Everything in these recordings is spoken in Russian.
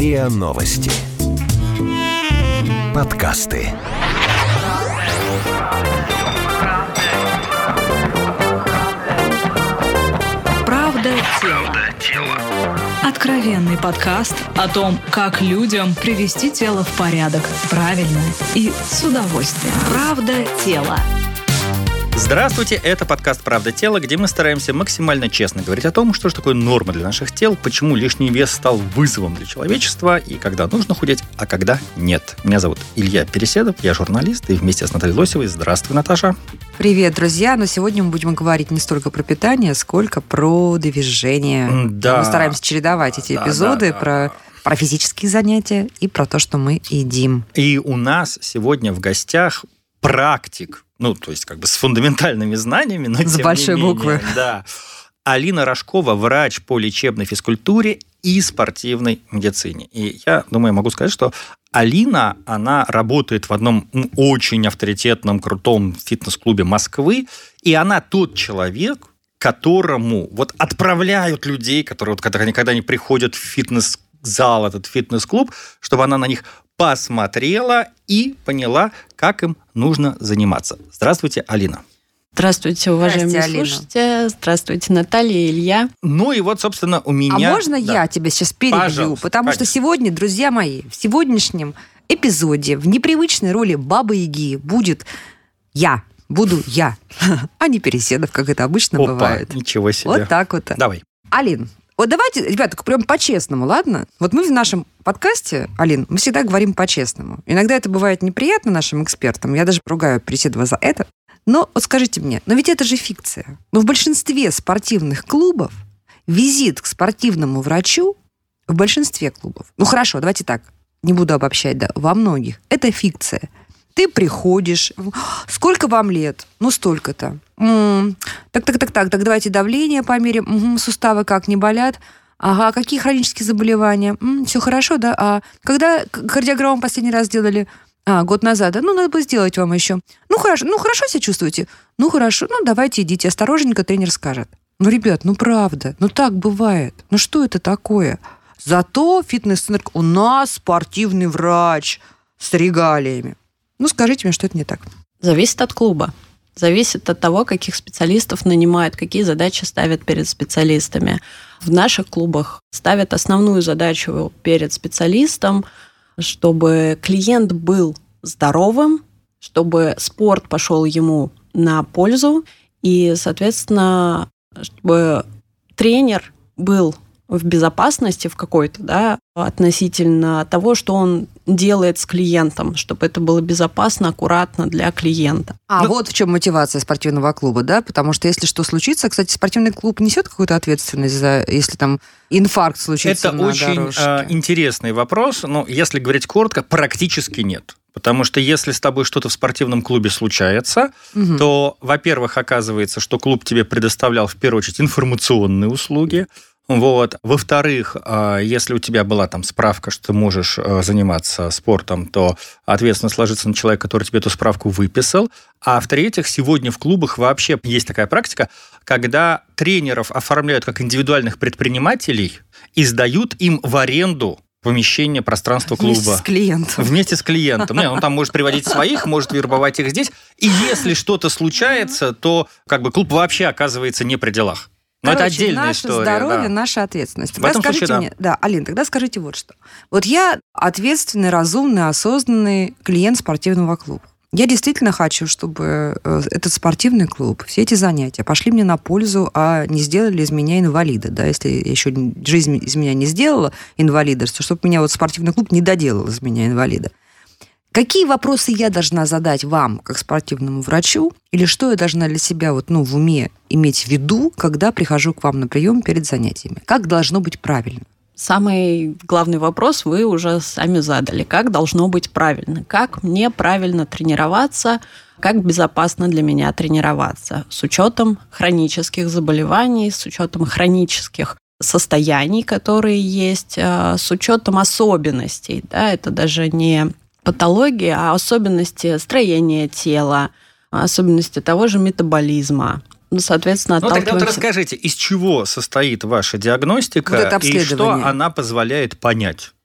РИА Новости. Подкасты. Правда тела. Откровенный подкаст о том, как людям привести тело в порядок правильно и с удовольствием. Правда тела. Здравствуйте, это подкаст «Правда тела», где мы стараемся максимально честно говорить о том, что же такое норма для наших тел, почему лишний вес стал вызовом для человечества и когда нужно худеть, а когда нет. Меня зовут Илья Переседов, я журналист, и вместе с Натальей Лосевой. Здравствуй, Наташа. Привет, друзья. Но сегодня мы будем говорить не столько про питание, сколько про движение. Да. Мы стараемся чередовать эти эпизоды про физические занятия и про то, что мы едим. И у нас сегодня в гостях практик, то есть как бы с фундаментальными знаниями, но с большой буквы. Да. Алина Рожкова, врач по лечебной физкультуре и спортивной медицине. И я думаю, могу сказать, что Алина, она работает в одном очень авторитетном, крутом фитнес-клубе Москвы, и она тот человек, которому отправляют людей, которые когда они приходят в фитнес-зал, этот фитнес-клуб, чтобы она на них посмотрела и поняла, как им нужно заниматься. Здравствуйте, Алина. Здравствуйте, уважаемые слушатели. Здравствуйте, Наталья и Илья. Собственно, у меня... А можно я тебя сейчас перебью? Пожалуйста, потому что сегодня, друзья мои, в сегодняшнем эпизоде в непривычной роли Бабы-Яги буду я, а не Переседов, как это обычно бывает. Ничего себе. Вот так вот. Давай. Алин, давайте, ребята, прям по-честному, ладно? Мы в нашем подкасте, Алин, мы всегда говорим по-честному. Иногда это бывает неприятно нашим экспертам, я даже ругаю Переседова за это. Но скажите мне, ведь это же фикция. Но в большинстве спортивных клубов визит к спортивному врачу, в большинстве клубов, хорошо, давайте так, не буду обобщать, во многих, это фикция. Ты приходишь, сколько вам лет? Столько-то. Так, давайте давление померим, суставы как, не болят? Ага, какие хронические заболевания? Все хорошо, да? А когда кардиограмму последний раз делали? Год назад, да? Надо бы сделать вам еще. Хорошо себя чувствуете? Хорошо, давайте идите, осторожненько тренер скажет. Ребят, правда, так бывает. Что это такое? Зато фитнес-центр, у нас спортивный врач с регалиями. Скажите мне, что это не так. Зависит от клуба. Зависит от того, каких специалистов нанимают, какие задачи ставят перед специалистами. В наших клубах ставят основную задачу перед специалистом, чтобы клиент был здоровым, чтобы спорт пошел ему на пользу, и, соответственно, чтобы тренер был в безопасности в какой-то, относительно того, что он делает с клиентом, чтобы это было безопасно, аккуратно для клиента. Вот в чем мотивация спортивного клуба, потому что если что случится, кстати, спортивный клуб несет какую-то ответственность за, если там инфаркт случится на дорожке? Это очень интересный вопрос, но если говорить коротко, практически нет. Потому что если с тобой что-то в спортивном клубе случается, то, во-первых, оказывается, что клуб тебе предоставлял в первую очередь информационные услуги. Во-вторых, если у тебя была там справка, что ты можешь заниматься спортом, то ответственность ложится на человека, который тебе эту справку выписал. А в-третьих, сегодня в клубах вообще есть такая практика, когда тренеров оформляют как индивидуальных предпринимателей и сдают им в аренду помещение, пространство клуба. Вместе с клиентом. Он там может приводить своих, может вербовать их здесь. И если что-то случается, то клуб вообще оказывается не при делах. Но это отдельная история. Наше здоровье, наша ответственность. Тогда скажите мне, Алин, тогда скажите вот что. Я ответственный, разумный, осознанный клиент спортивного клуба. Я действительно хочу, чтобы этот спортивный клуб, все эти занятия пошли мне на пользу, а не сделали из меня инвалида. Если еще жизнь из меня не сделала инвалида, чтобы меня спортивный клуб не доделал из меня инвалида. Какие вопросы я должна задать вам, как спортивному врачу, или что я должна для себя в уме иметь в виду, когда прихожу к вам на прием перед занятиями? Как должно быть правильно? Самый главный вопрос вы уже сами задали. Как должно быть правильно? Как мне правильно тренироваться? Как безопасно для меня тренироваться? С учетом хронических заболеваний, с учетом хронических состояний, которые есть, с учетом особенностей. Это даже не патологии, а особенности строения тела, особенности того же метаболизма. Соответственно, отталкиваемся... Тогда расскажите, из чего состоит ваша диагностика и что она позволяет понять?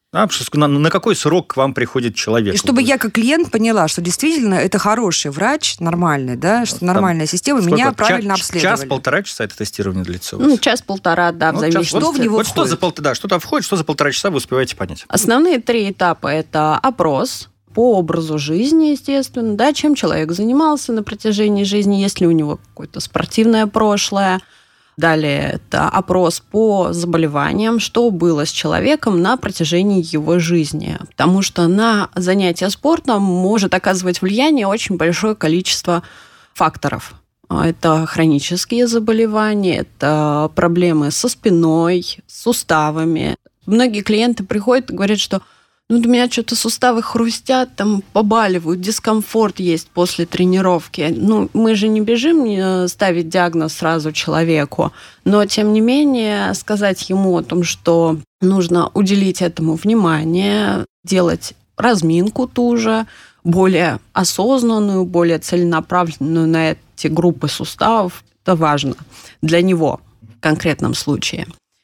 Да, на какой срок к вам приходит человек? И чтобы я как клиент поняла, что действительно это хороший врач, нормальный, да, что нормальная система, меня правильно обследовали. Час-полтора часа это тестирование длится? Час-полтора, да, в зависимости. Что в него входит? Что там входит, что за полтора часа вы успеваете понять? Основные 3 этапа – это опрос по образу жизни, естественно, да, чем человек занимался на протяжении жизни, есть ли у него какое-то спортивное прошлое. Далее это опрос по заболеваниям, что было с человеком на протяжении его жизни. Потому что на занятия спортом может оказывать влияние очень большое количество факторов. Это хронические заболевания, это проблемы со спиной, с суставами. Многие клиенты приходят и говорят, что у меня что-то суставы хрустят, там побаливают, дискомфорт есть после тренировки. Мы же не бежим ставить диагноз сразу человеку, но, тем не менее, сказать ему о том, что нужно уделить этому внимание, делать разминку ту же, более осознанную, более целенаправленную на эти группы суставов, это важно для него в конкретном случае.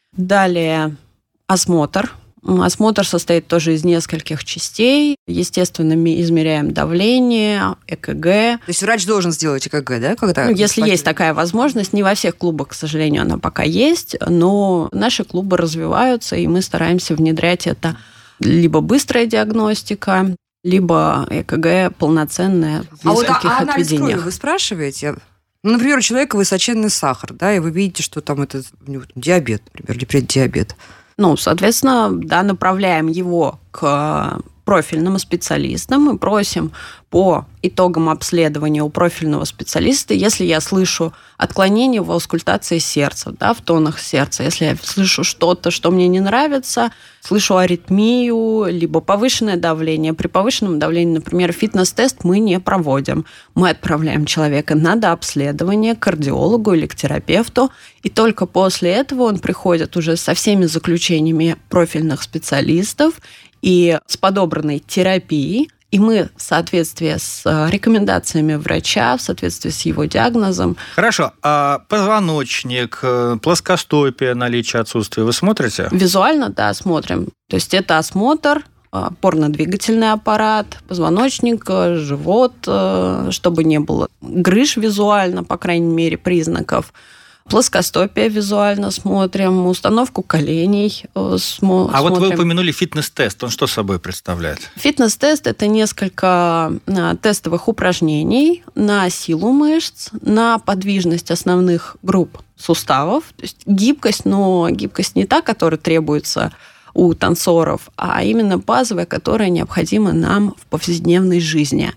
Далее осмотр. Осмотр состоит тоже из нескольких частей. Естественно, мы измеряем давление, ЭКГ. То есть врач должен сделать ЭКГ, да? Когда если есть такая возможность. Не во всех клубах, к сожалению, она пока есть, но наши клубы развиваются, и мы стараемся внедрять это либо быстрая диагностика, либо ЭКГ полноценная в нескольких отведениях. Вы спрашиваете? Например, у человека высоченный сахар, да, и вы видите, что там это диабет, например, или преддиабет. Соответственно, да, направляем его к профильным специалистам. Мы просим по итогам обследования у профильного специалиста, если я слышу отклонение в аускультации сердца, да, в тонах сердца, если я слышу что-то, что мне не нравится, слышу аритмию, либо повышенное давление. При повышенном давлении, например, фитнес-тест мы не проводим. Мы отправляем человека на дообследование к кардиологу или к терапевту, и только после этого он приходит уже со всеми заключениями профильных специалистов и с подобранной терапией, и мы в соответствии с рекомендациями врача, в соответствии с его диагнозом. Хорошо. А позвоночник, плоскостопие, наличие, отсутствие вы смотрите? Визуально, да, смотрим. То есть это осмотр, опорно-двигательный аппарат, позвоночник, живот, чтобы не было грыж визуально, по крайней мере, признаков. Плоскостопие визуально смотрим, установку коленей смотрим. А вот вы упомянули фитнес-тест. Он что собой представляет? Фитнес-тест – это несколько тестовых упражнений на силу мышц, на подвижность основных групп суставов. То есть гибкость, но гибкость не та, которая требуется у танцоров, а именно базовая, которая необходима нам в повседневной жизни.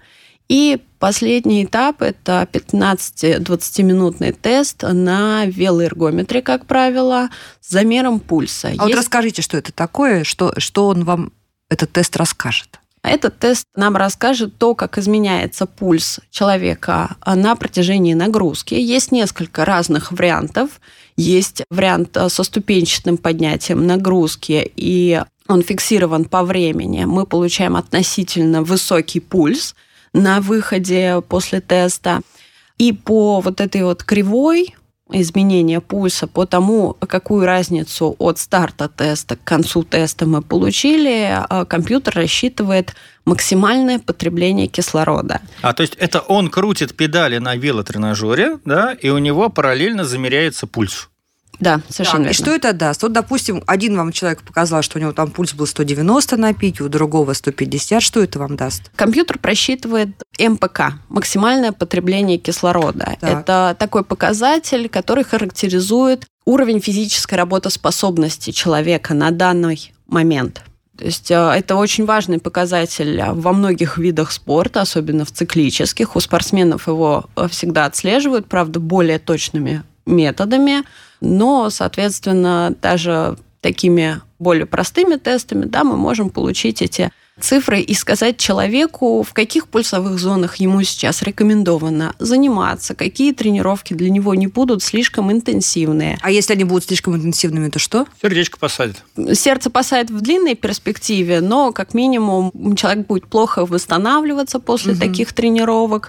И последний этап – это 15-20-минутный тест на велоэргометре, как правило, с замером пульса. Вот расскажите, что это такое, что он вам, этот тест, расскажет? Этот тест нам расскажет то, как изменяется пульс человека на протяжении нагрузки. Есть несколько разных вариантов. Есть вариант со ступенчатым поднятием нагрузки, и он фиксирован по времени. Мы получаем относительно высокий пульс на выходе после теста. И по вот этой вот кривой изменения пульса, по тому, какую разницу от старта теста к концу теста мы получили, компьютер рассчитывает максимальное потребление кислорода. То есть это он крутит педали на велотренажере, да, и у него параллельно замеряется пульс. Да, совершенно верно. И что это даст? Вот, допустим, один вам человек показал, что у него там пульс был 190 на пике, у другого 150. Что это вам даст? Компьютер просчитывает МПК, максимальное потребление кислорода. Так. Это такой показатель, который характеризует уровень физической работоспособности человека на данный момент. То есть это очень важный показатель во многих видах спорта, особенно в циклических. У спортсменов его всегда отслеживают, правда, более точными методами, но, соответственно, даже такими более простыми тестами, да, мы можем получить эти цифры и сказать человеку, в каких пульсовых зонах ему сейчас рекомендовано заниматься, какие тренировки для него не будут слишком интенсивные. А если они будут слишком интенсивными, то что? Сердечко посадит. Сердце посадит в длинной перспективе, но, как минимум, человек будет плохо восстанавливаться после таких тренировок.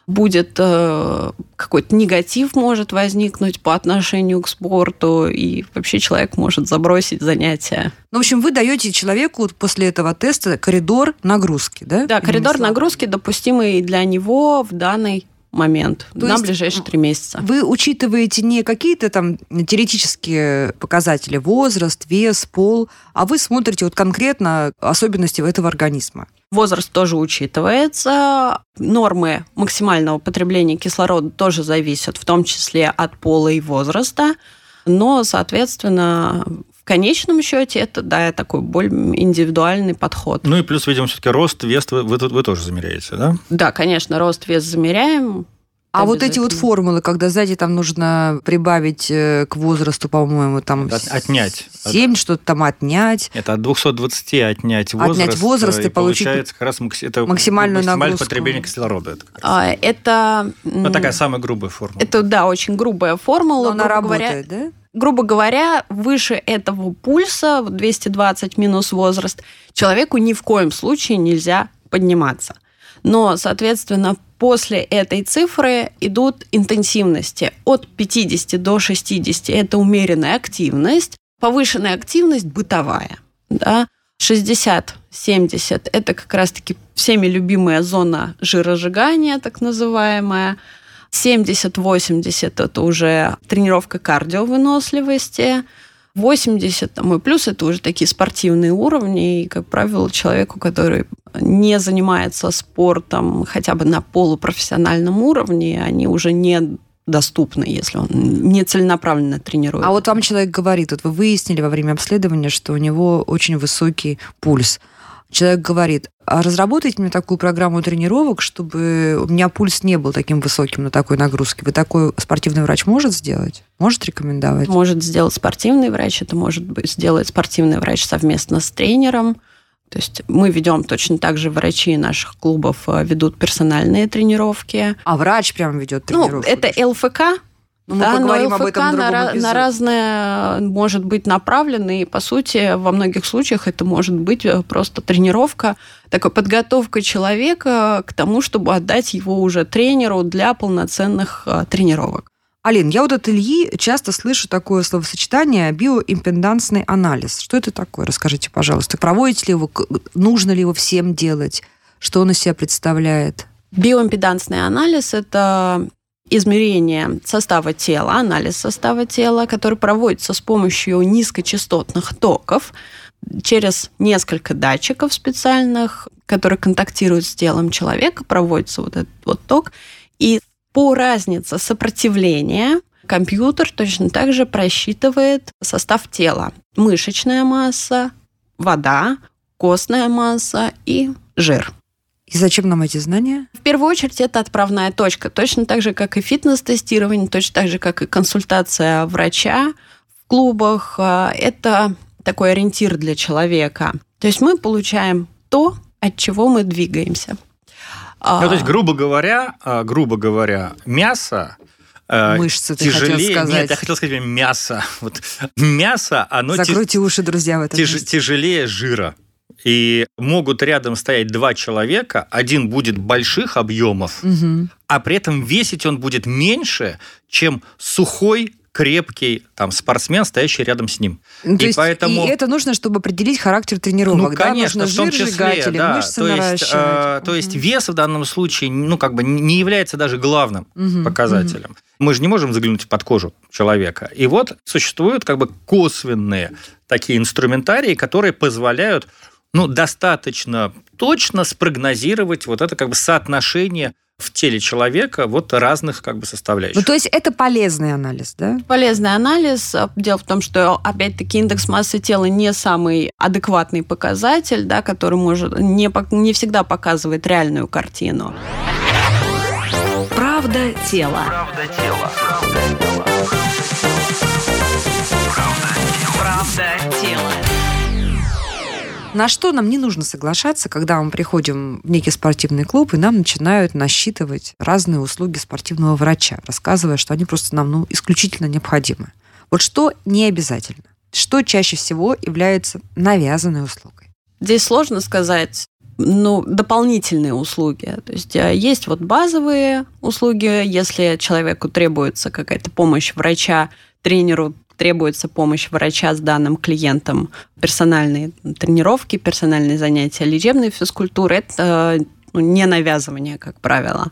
будет какой-то негатив может возникнуть по отношению к спорту, и вообще человек может забросить занятия. Ну, в общем, вы даете человеку после этого теста коридор нагрузки, да? Да, коридор нагрузки допустимый для него в данный момент, на ближайшие 3 месяца. Вы учитываете не какие-то там теоретические показатели, возраст, вес, пол, а вы смотрите вот конкретно особенности этого организма. Возраст тоже учитывается. Нормы максимального потребления кислорода тоже зависят, в том числе от пола и возраста. Но, соответственно, в конечном счете это, да, такой более индивидуальный подход. Ну и плюс, видимо, все-таки рост, вес вы тоже замеряете, да? Да, конечно, рост, вес замеряем. А вот эти вот формулы, когда сзади там нужно прибавить к возрасту, по-моему, там... Отнять. 7, что-то там отнять. Это от 220 отнять возраст. Отнять возраст и получить получается как раз максимальную нагрузку. Потребление кислорода. Это... такая самая грубая формула. Это, да, очень грубая формула. Но она работает, да? Грубо говоря, выше этого пульса, 220 минус возраст, человеку ни в коем случае нельзя подниматься. Но, соответственно, после этой цифры идут интенсивности. От 50 до 60 – это умеренная активность, повышенная активность – бытовая. Да? 60-70 – это как раз-таки всеми любимая зона жиросжигания, так называемая. 70-80 – это уже тренировка кардиовыносливости. 80 и плюс – это уже такие спортивные уровни. И, как правило, человеку, который не занимается спортом хотя бы на полупрофессиональном уровне, они уже не доступны, если он не целенаправленно тренирует. А вот вам человек говорит, вот вы выяснили во время обследования, что у него очень высокий пульс. Человек говорит: а разработайте мне такую программу тренировок, чтобы у меня пульс не был таким высоким на такой нагрузке. Вы такой спортивный врач может сделать? Может рекомендовать? Может сделать спортивный врач, это может сделать спортивный врач совместно с тренером. То есть мы ведем точно так же, врачи наших клубов ведут персональные тренировки. А врач прям ведет тренировку? Это ЛФК. Мы поговорим об этом в другом эпизоде. На разное может быть направлено, и, по сути, во многих случаях это может быть просто тренировка, такая подготовка человека к тому, чтобы отдать его уже тренеру для полноценных тренировок. Алин, я вот от Ильи часто слышу такое словосочетание биоимпедансный анализ. Что это такое? Расскажите, пожалуйста. Проводите ли его? Нужно ли его всем делать? Что он из себя представляет? Биоимпедансный анализ – это измерение состава тела, анализ состава тела, который проводится с помощью низкочастотных токов через несколько датчиков специальных, которые контактируют с телом человека, проводится вот этот вот ток, и по разнице сопротивления компьютер точно так же просчитывает состав тела. Мышечная масса, вода, костная масса и жир. И зачем нам эти знания? В первую очередь, это отправная точка. Точно так же, как и фитнес-тестирование, точно так же, как и консультация врача в клубах. Это такой ориентир для человека. То есть мы получаем то, от чего мы двигаемся. То есть, грубо говоря, мясо мышцы, ты тяжелее. хотел сказать. Нет, я хотел сказать мясо. Вот мясо, оно закройте уши, друзья, в этом тяжелее жира. И могут рядом стоять 2 человека, один будет больших объемов, а при этом весить он будет меньше, чем сухой, крепкий спортсмен, стоящий рядом с ним. И это нужно, чтобы определить характер тренировок. Ну, конечно, нужно в том числе, жир-сжигатели, мышцы наращивать. То есть вес в данном случае не является даже главным показателем. Мы же не можем заглянуть под кожу человека. И вот существуют косвенные такие инструментарии, которые позволяют достаточно точно спрогнозировать вот это соотношение в теле человека разных составляющих. То есть это полезный анализ, да? Полезный анализ. Дело в том, что, опять-таки, индекс массы тела не самый адекватный показатель, да, который не всегда показывает реальную картину. Правда тела. Правда тела. На что нам не нужно соглашаться, когда мы приходим в некий спортивный клуб, и нам начинают насчитывать разные услуги спортивного врача, рассказывая, что они просто нам исключительно необходимы. Вот что не обязательно? Что чаще всего является навязанной услугой? Здесь сложно сказать дополнительные услуги. То есть есть вот базовые услуги, если человеку требуется какая-то помощь врача, тренеру требуется помощь врача с данным клиентом, персональные тренировки, персональные занятия лечебной физкультуры. Это не навязывание, как правило.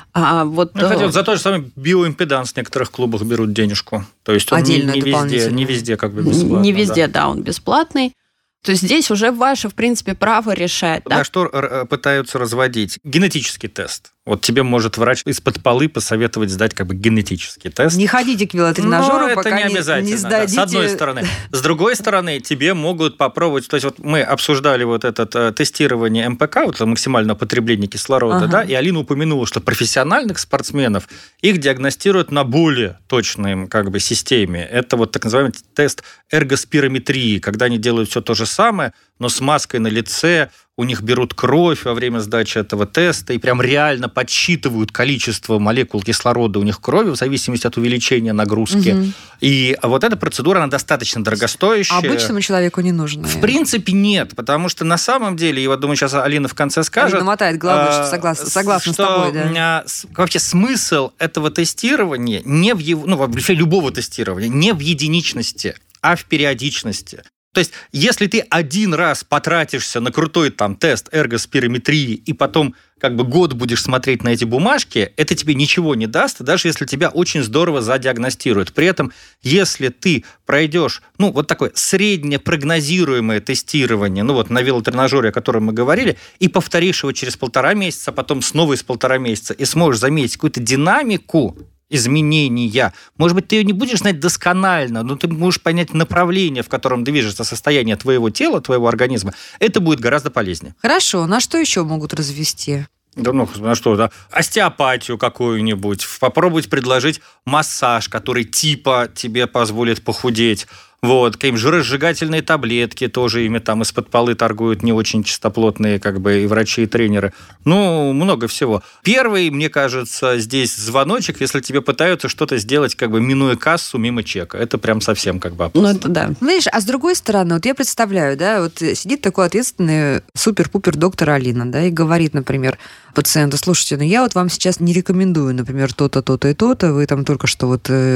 За то же самое биоимпеданс в некоторых клубах берут денежку. То есть он не везде как бы бесплатно. Не везде, да, он бесплатный. То есть здесь уже ваше, в принципе, право решать. На что пытаются разводить? Генетический тест. Вот тебе может врач из-под полы посоветовать сдать как бы генетический тест. Не ходите к велотренажеру, пока не обязательно, не сдадите. Да, с одной стороны. С другой стороны, тебе могут попробовать... То есть вот мы обсуждали вот это тестирование МПК, вот максимальное потребление кислорода, да, и Алина упомянула, что профессиональных спортсменов их диагностируют на более точной как бы системе. Это вот так называемый тест эргоспирометрии, когда они делают все то же самое, но с маской на лице, у них берут кровь во время сдачи этого теста и прям реально подсчитывают количество молекул кислорода у них в крови в зависимости от увеличения нагрузки. И вот эта процедура, она достаточно дорогостоящая. Обычному человеку не нужна. В принципе, нет, потому что на самом деле, и вот думаю, сейчас Алина в конце скажет... Алина мотает головой, что согласна с тобой, да. Вообще смысл этого тестирования не в его... вообще любого тестирования, не в единичности, а в периодичности. То есть, если ты один раз потратишься на крутой там тест эргоспирометрии и потом как бы год будешь смотреть на эти бумажки, это тебе ничего не даст, даже если тебя очень здорово задиагностируют. При этом, если ты пройдешь, вот такое среднепрогнозируемое тестирование, на велотренажере, о котором мы говорили, и повторишь его через 1,5 месяца, а потом снова из 1,5 месяца, и сможешь заметить какую-то динамику изменения. Может быть, ты ее не будешь знать досконально, но ты можешь понять направление, в котором движется состояние твоего тела, твоего организма. Это будет гораздо полезнее. Хорошо. На что еще могут развести? Да, на что, да? Остеопатию какую-нибудь. Попробовать предложить массаж, который типа тебе позволит похудеть. Какие-нибудь жиросжигательные таблетки тоже ими там из-под полы торгуют не очень чистоплотные как бы и врачи, и тренеры. Много всего. Первый, мне кажется, здесь звоночек, если тебе пытаются что-то сделать как бы минуя кассу мимо чека. Это прям совсем как бы опасно. Это да. Видишь, а с другой стороны, я представляю, да, сидит такой ответственный супер-пупер доктор Алина, да, и говорит, например, пациенту: слушайте, я вам сейчас не рекомендую, например, то-то, то-то и то-то, вы там только что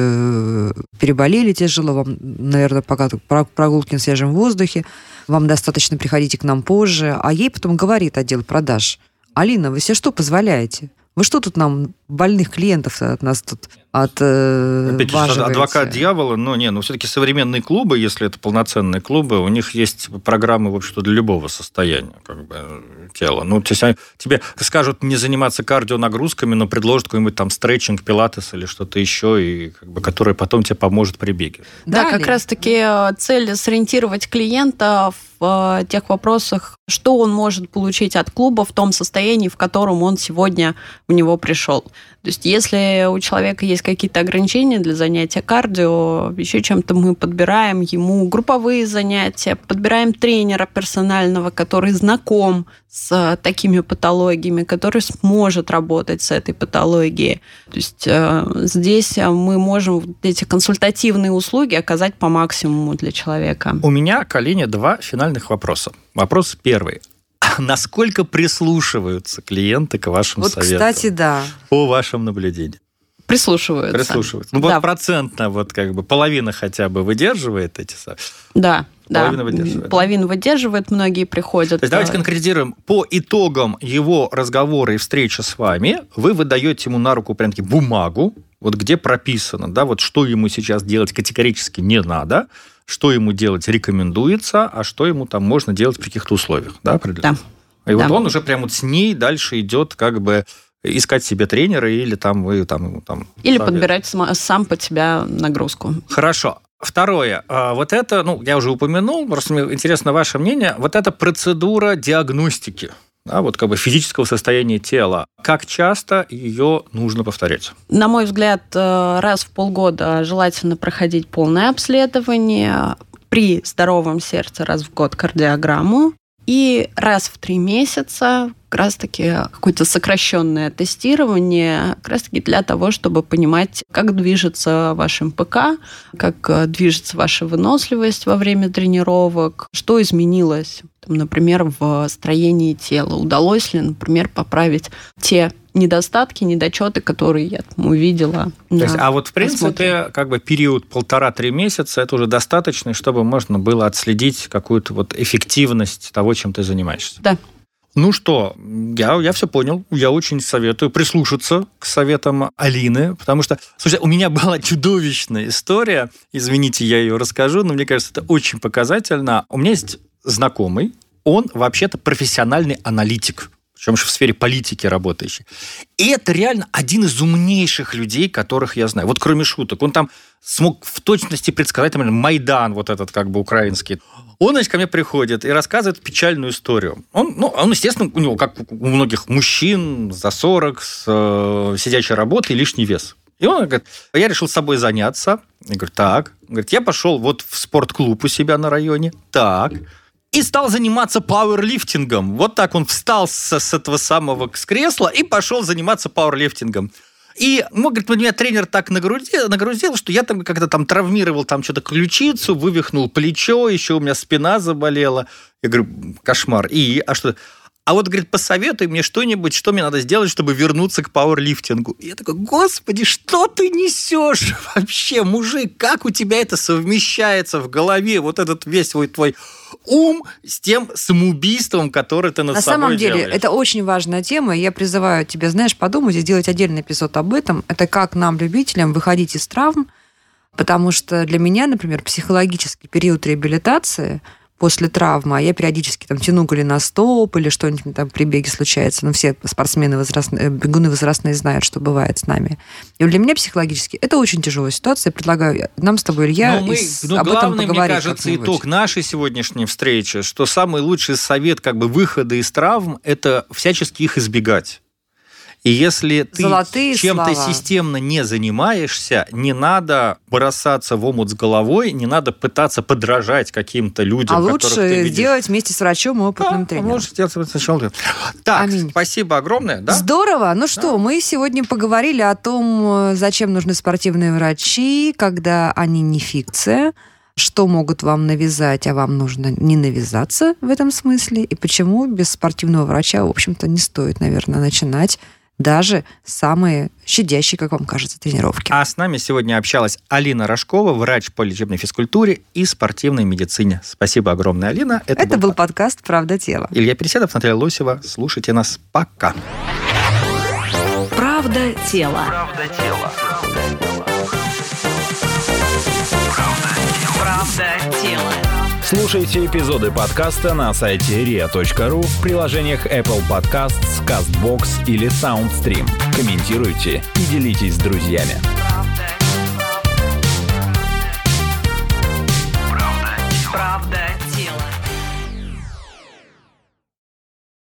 переболели тяжело, вам, наверное, пока прогулки на свежем воздухе, вам достаточно приходите к нам позже. А ей потом говорит отдел продаж: Алина, вы себе что позволяете? Вы что тут нам больных клиентов от нас тут отваживаете? Адвокат дьявола, но все-таки современные клубы, если это полноценные клубы, у них есть программы, в общем-то, для любого состояния как бы, тела. Тебе скажут не заниматься кардионагрузками, но предложат какой-нибудь там стретчинг, пилатес или что-то еще, и, как бы, которое потом тебе поможет при беге. Да, как раз-таки цель сориентировать клиента в тех вопросах, что он может получить от клуба в том состоянии, в котором он сегодня в него пришел. То есть, если у человека есть какие-то ограничения для занятия кардио, еще чем-то мы подбираем ему групповые занятия, подбираем тренера персонального, который знаком с такими патологиями, который сможет работать с этой патологией. То есть, здесь мы можем эти консультативные услуги оказать по максимуму для человека. У меня к Алине 2 финальных вопроса. Вопрос первый. Насколько прислушиваются клиенты к вашим советам? Кстати, да. По вашим наблюдениям. Прислушиваются. Да. Процентно, половина хотя бы выдерживает эти советы? Да. Половина выдерживает, многие приходят. То есть давайте конкретизируем. По итогам его разговора и встречи с вами вы выдаете ему на руку прям-таки бумагу, где прописано, что ему сейчас делать категорически не надо, что ему делать рекомендуется, а что ему там можно делать при каких-то условиях. Да, определенно? Да. И он уже прям с ней дальше идет как бы искать себе тренера или там вы там или подбирать сам под себя нагрузку. Хорошо. Второе. Это, я уже упомянул, просто мне интересно ваше мнение, эта процедура диагностики, физического состояния тела. Как часто ее нужно повторять? На мой взгляд, раз в полгода желательно проходить полное обследование, при здоровом сердце раз в год кардиограмму, и раз в 3 месяца как раз-таки какое-то сокращенное тестирование, как раз-таки для того, чтобы понимать, как движется ваш МПК, как движется ваша выносливость во время тренировок, что изменилось, например, в строении тела. Удалось ли, например, поправить те недостатки, недочеты, которые я там увидела. А вот, в принципе, как бы период 1,5-3 месяца, это уже достаточно, чтобы можно было отследить какую-то вот эффективность того, чем ты занимаешься. Да. Ну что, я все понял. Я очень советую прислушаться к советам Алины, потому что, слушай, у меня была чудовищная история. Извините, я ее расскажу, но мне кажется, это очень показательно. У меня есть знакомый, он вообще-то профессиональный аналитик, причем в сфере политики работающий. И это реально один из умнейших людей, которых я знаю. Вот кроме шуток. Он там смог в точности предсказать, например, Майдан, вот этот как бы украинский. Он, значит, ко мне приходит и рассказывает печальную историю. Он, естественно, у него, как у многих мужчин, за 40, с сидячей работой и лишний вес. И он говорит, я решил с собой заняться. Я говорю, так. Он говорит, я пошел вот в спортклуб у себя на районе. Так. И стал заниматься пауэрлифтингом. Вот так он встал с этого самого с кресла и пошел заниматься пауэрлифтингом. И, говорит, меня тренер так нагрузил, что я там как-то там травмировал там что-то ключицу, вывихнул плечо, еще у меня спина заболела. Я говорю, кошмар. А что? А вот, говорит, посоветуй мне что-нибудь, что мне надо сделать, чтобы вернуться к пауэрлифтингу. И я такой, господи, что ты несешь вообще, мужик? Как у тебя это совмещается в голове, вот этот весь твой ум с тем самоубийством, которое ты над собой делаешь? На самом деле, это очень важная тема, и я призываю тебя, подумать и сделать отдельный эпизод об этом. Это как нам, любителям, выходить из травм, потому что для меня, например, психологический период реабилитации после травмы, а я периодически там тяну голеностоп или что-нибудь там при беге случается, все спортсмены бегуны возрастные знают, что бывает с нами. И для меня психологически это очень тяжелая ситуация. Я предлагаю нам с тобой, Илья, об этом поговорить. Мне кажется, итог нашей сегодняшней встречи, что самый лучший совет выхода из травм – это всячески их избегать. И если ты чем-то системно не занимаешься, не надо бросаться в омут с головой, не надо пытаться подражать каким-то людям, которых ты видишь. А лучше делать вместе с врачом и опытным тренером. Лучше сделать сначала. Так, аминь. Спасибо огромное. Да? Здорово. Ну что, мы сегодня поговорили о том, зачем нужны спортивные врачи, когда они не фикция, что могут вам навязать, а вам нужно не навязаться в этом смысле, и почему без спортивного врача, в общем-то, не стоит, наверное, начинать даже самые щадящие, как вам кажется, тренировки. А с нами сегодня общалась Алина Рожкова, врач по лечебной физкультуре и спортивной медицине. Спасибо огромное, Алина. Это был подкаст «Правда тела». Илья Переседов, Наталья Лосева. Слушайте нас. Пока. «Правда тела». «Правда тела». Слушайте эпизоды подкаста на сайте ria.ru, в приложениях Apple Podcasts, CastBox или SoundStream. Комментируйте и делитесь с друзьями.